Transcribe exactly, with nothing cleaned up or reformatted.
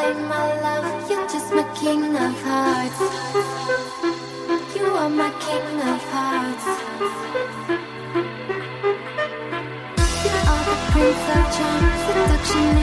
everything, my love. You're just my king of hearts. You are my king of hearts. You are the prince of charm, seduction